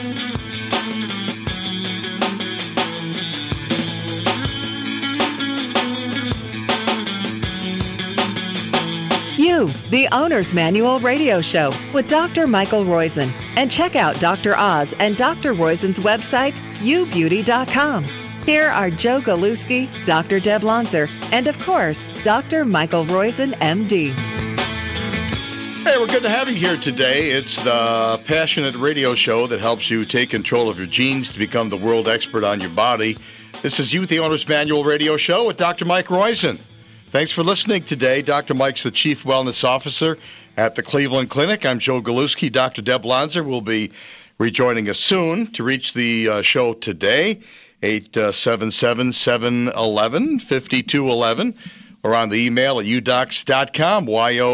You, the Owner's Manual Radio Show with Dr. Michael Roizen. And check out Dr. Oz and Dr. Roizen's website, youbeauty.com. Here are Joe Galuski, Dr. Deb Lonzer, and of course, Dr. Michael Roizen, MD. Hey, we're good to have you here today. It's the passionate radio show that helps you take control of your genes to become the world expert on your body. This is You, the Owner's Manual Radio Show with Dr. Mike Roizen. Thanks for listening today. Dr. Mike's the Chief Wellness Officer at the Cleveland Clinic. I'm Joe Galuski. Dr. Deb Lonzer will be rejoining us soon. To reach the show today, 877-711-5211, or on the email at udocs.com,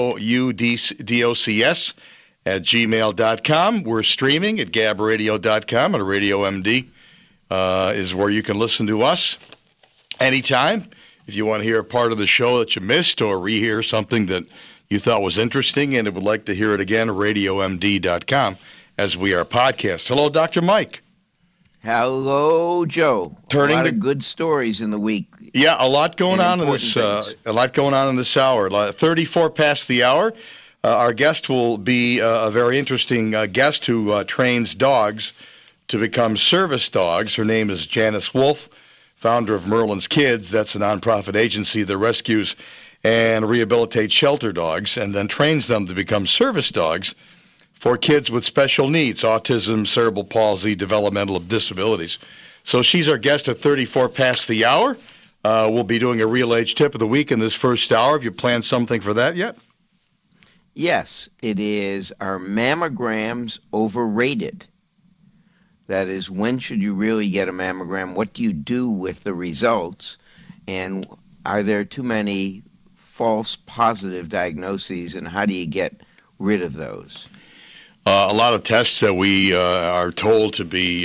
youdocs @gmail.com. We're streaming at gabradio.com, and Radio MD is where you can listen to us anytime. If you want to hear a part of the show that you missed or rehear something that you thought was interesting and would like to hear it again, radiomd.com, as we are podcast. Hello, Dr. Mike. Hello, Joe. A lot of good stories in the week. Yeah, a lot going on in this. A lot going on in this hour. 34 past the hour. Our guest will be a very interesting guest who trains dogs to become service dogs. Her name is Janice Wolf, founder of Merlin's Kids. That's a nonprofit agency that rescues and rehabilitates shelter dogs and then trains them to become service dogs for kids with special needs, autism, cerebral palsy, developmental disabilities. So she's our guest at 34 past the hour. We'll be doing a Real Age Tip of the Week in this first hour. Have you planned something for that yet? Yes, it is Are Mammograms Overrated? That is, when should you really get a mammogram? What do you do with the results? And are there too many false positive diagnoses, and how do you get rid of those? A lot of tests that we are told to be,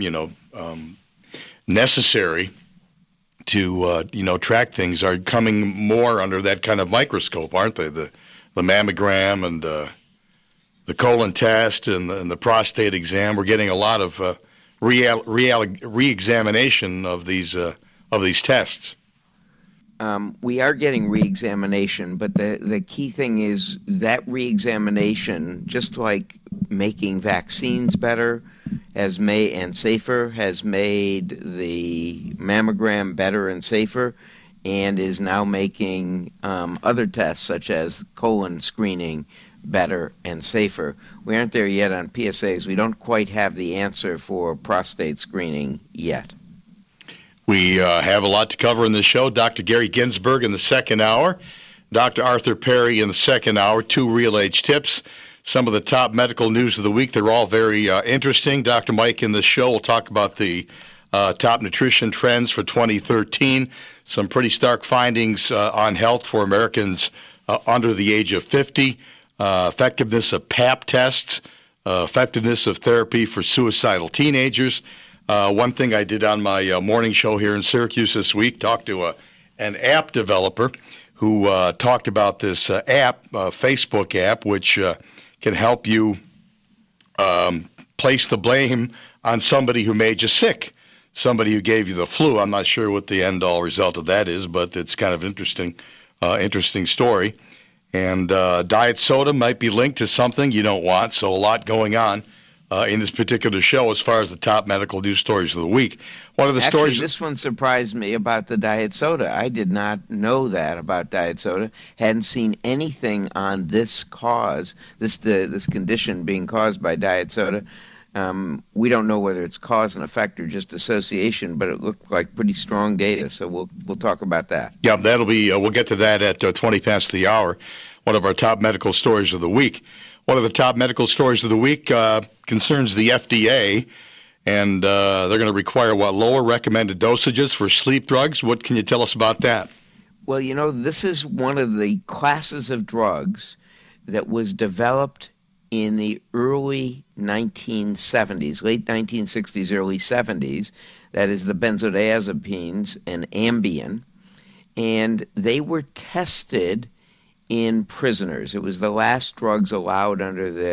necessary to, track things are coming more under that kind of microscope, aren't they? The mammogram and the colon test and the prostate exam. We're getting a lot of re-examination of these tests. We are getting re-examination, but the key thing is that re-examination, just like making vaccines better and safer, has made the mammogram better and safer, and is now making other tests such as colon screening better and safer. We aren't there yet on PSAs. We don't quite have the answer for prostate screening yet. We have a lot to cover in this show. Dr. Gary Ginsberg in the second hour, Dr. Arthur Perry in the second hour, 2 Real Age Tips, some of the top medical news of the week. They're all very interesting. Dr. Mike in the show will talk about the top nutrition trends for 2013, some pretty stark findings on health for Americans under the age of 50, effectiveness of PAP tests, effectiveness of therapy for suicidal teenagers. One thing I did on my morning show here in Syracuse this week, talked to an app developer who talked about this app, Facebook app, which can help you place the blame on somebody who made you sick, somebody who gave you the flu. I'm not sure what the end-all result of that is, but it's kind of interesting story. And diet soda might be linked to something you don't want, so a lot going on in this particular show as far as the top medical news stories of the week. One of the stories. This one surprised me about the diet soda. I did not know that about diet soda. Hadn't seen anything on this cause, this condition being caused by diet soda. We don't know whether it's cause and effect or just association, but it looked like pretty strong data. So we'll talk about that. Yeah, that'll be. We'll get to that at 20 past the hour. One of our top medical stories of the week. One of the top medical stories of the week concerns the FDA, and they're going to require lower recommended dosages for sleep drugs. What can you tell us about that? Well, this is one of the classes of drugs that was developed in the early 1970s, late 1960s, early 70s. That is the benzodiazepines and Ambien, and they were tested in prisoners. It was the last drugs allowed under the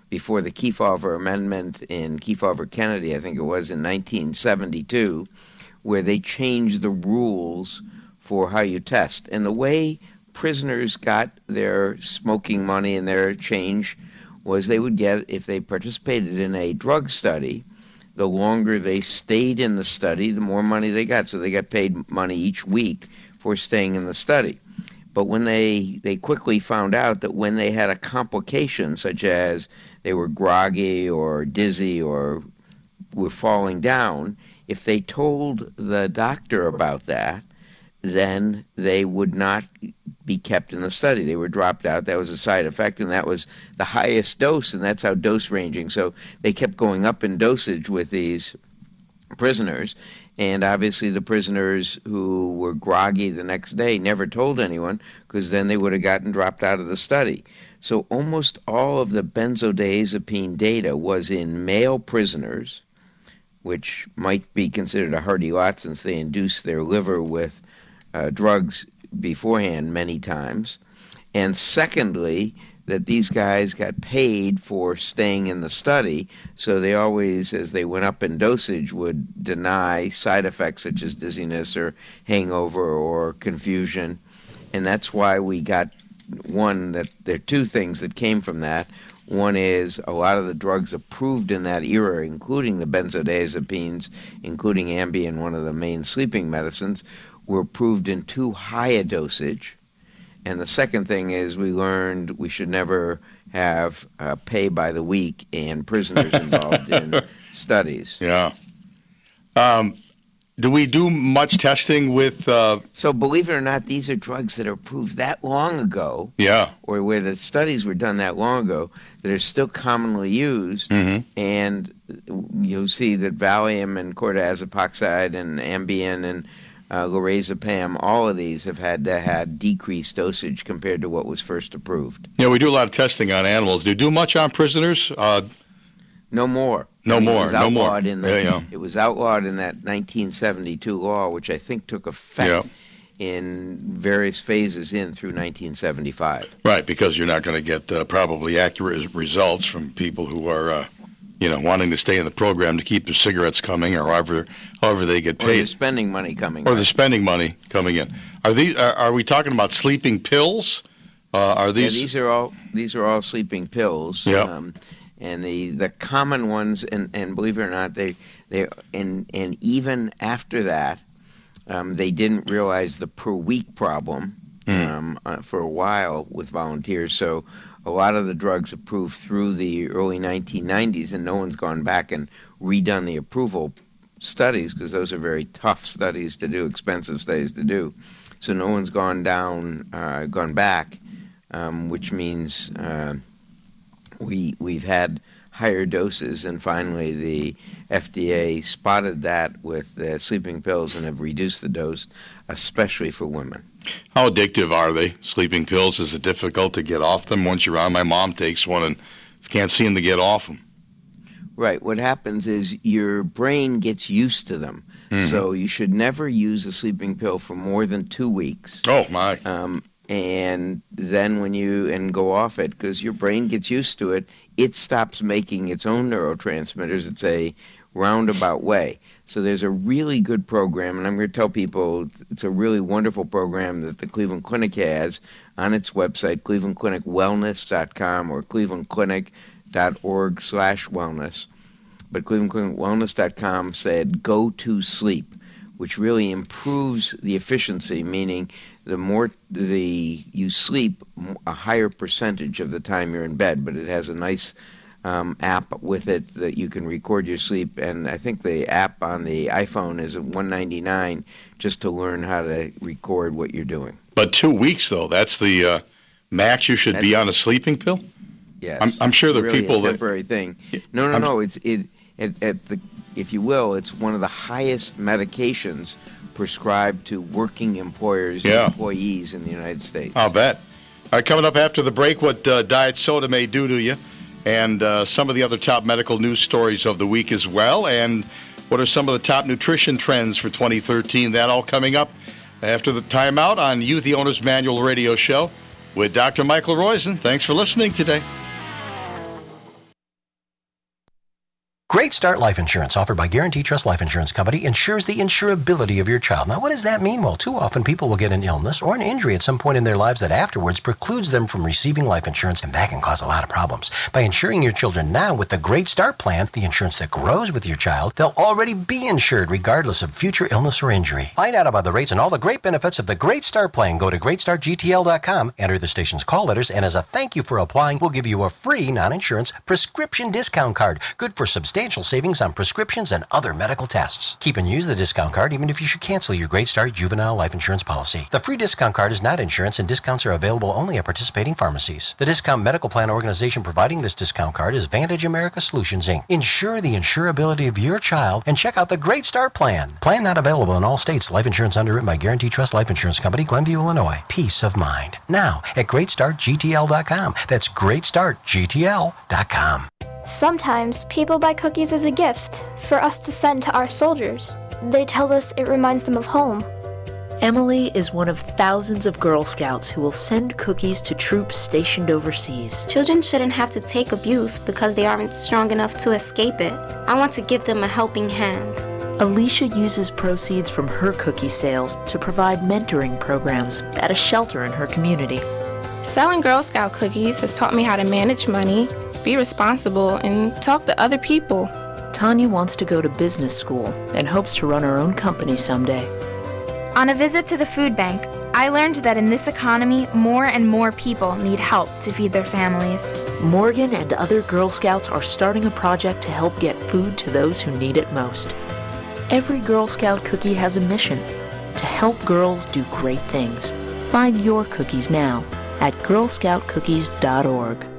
before the Kefauver Amendment in Kefauver-Kennedy, I think it was in 1972, where they changed the rules for how you test. And the way prisoners got their smoking money and their change was they would get, if they participated in a drug study, the longer they stayed in the study, the more money they got. So they got paid money each week for staying in the study. But when they quickly found out that when they had a complication, such as they were groggy or dizzy or were falling down, if they told the doctor about that, then they would not be kept in the study. They were dropped out. That was a side effect, and that was the highest dose, and that's how dose ranging. So they kept going up in dosage with these prisoners, and obviously the prisoners who were groggy the next day never told anyone, because then they would have gotten dropped out of the study. So almost all of the benzodiazepine data was in male prisoners, which might be considered a hardy lot since they induced their liver with drugs beforehand many times. And secondly, that these guys got paid for staying in the study, so they always, as they went up in dosage, would deny side effects such as dizziness or hangover or confusion. And that's why we got that there are two things that came from that. One is a lot of the drugs approved in that era, including the benzodiazepines, including Ambien, one of the main sleeping medicines, were approved in too high a dosage. And the second thing is we learned we should never have pay by the week and prisoners involved in studies. Yeah. Do we do much testing with... So believe it or not, these are drugs that are approved that long ago, yeah, or where the studies were done that long ago, that are still commonly used. Mm-hmm. And you'll see that Valium and cortizopoxide and Ambien and lorazepam, all of these have had to have decreased dosage compared to what was first approved. Yeah, we do a lot of testing on animals. Do you do much on prisoners? No more. No more. It was outlawed in that 1972 law, which I think took effect in various phases through 1975. Right, because you're not going to get probably accurate results from people who are, wanting to stay in the program to keep the cigarettes coming, or however they get paid. Or the spending money coming. Or the spending money coming in. Are we talking about sleeping pills? Are these? Yeah, these are all sleeping pills. Yeah. And the common ones, and believe it or not, they even after that, they didn't realize the per week problem for a while with volunteers. So a lot of the drugs approved through the early 1990s, and no one's gone back and redone the approval studies, because those are very tough studies to do, expensive studies to do. So no one's gone back, which means we've had higher doses, and finally the FDA spotted that with the sleeping pills and have reduced the dose, especially for women. How addictive are they, sleeping pills? Is it difficult to get off them once you're on? My mom takes one and can't seem to get off them. Right. What happens is your brain gets used to them. Mm-hmm. So you should never use a sleeping pill for more than 2 weeks. Oh, my. And then when you go off it, because your brain gets used to it, it stops making its own neurotransmitters. It's a roundabout way. So there's a really good program, and I'm going to tell people it's a really wonderful program that the Cleveland Clinic has on its website, clevelandclinicwellness.com or clevelandclinic.org/wellness. But clevelandclinicwellness.com said go to sleep, which really improves the efficiency, meaning the more you sleep, a higher percentage of the time you're in bed. But it has a nice app with it that you can record your sleep, and I think the app on the iPhone is $199 just to learn how to record what you're doing. But 2 weeks, though, that's the max you should be on a sleeping pill? Yes. I'm sure there are really people a temporary thing. No. It's if you will, it's one of the highest medications prescribed to working employers and employees in the United States. I'll bet. All right, coming up after the break, what diet soda may do to you, and some of the other top medical news stories of the week as well, and what are some of the top nutrition trends for 2013. That all coming up after the timeout on You, the Owner's Manual Radio Show with Dr. Michael Roizen. Thanks for listening today. Great Start Life Insurance, offered by Guarantee Trust Life Insurance Company, ensures the insurability of your child. Now, what does that mean? Well, too often people will get an illness or an injury at some point in their lives that afterwards precludes them from receiving life insurance, and that can cause a lot of problems. By insuring your children now with the Great Start Plan, the insurance that grows with your child, they'll already be insured regardless of future illness or injury. Find out about the rates and all the great benefits of the Great Start Plan. Go to greatstartgtl.com, enter the station's call letters, and as a thank you for applying, we'll give you a free non-insurance prescription discount card, good for substantial savings on prescriptions and other medical tests. Keep and use the discount card even if you should cancel your Great Start Juvenile Life Insurance policy. The free discount card is not insurance, and discounts are available only at participating pharmacies. The discount medical plan organization providing this discount card is Vantage America Solutions, Inc. Ensure the insurability of your child and check out the Great Start Plan. Plan not available in all states. Life insurance underwritten by Guarantee Trust Life Insurance Company, Glenview, Illinois. Peace of mind. Now at GreatStartGTL.com. That's GreatStartGTL.com. Sometimes people buy cookies as a gift for us to send to our soldiers. They tell us it reminds them of home. Emily is one of thousands of Girl Scouts who will send cookies to troops stationed overseas. Children shouldn't have to take abuse because they aren't strong enough to escape it. I want to give them a helping hand. Alicia uses proceeds from her cookie sales to provide mentoring programs at a shelter in her community. Selling Girl Scout cookies has taught me how to manage money, be responsible, and talk to other people. Tanya wants to go to business school and hopes to run her own company someday. On a visit to the food bank, I learned that in this economy, more and more people need help to feed their families. Morgan and other Girl Scouts are starting a project to help get food to those who need it most. Every Girl Scout cookie has a mission: to help girls do great things. Find your cookies now at girlscoutcookies.org.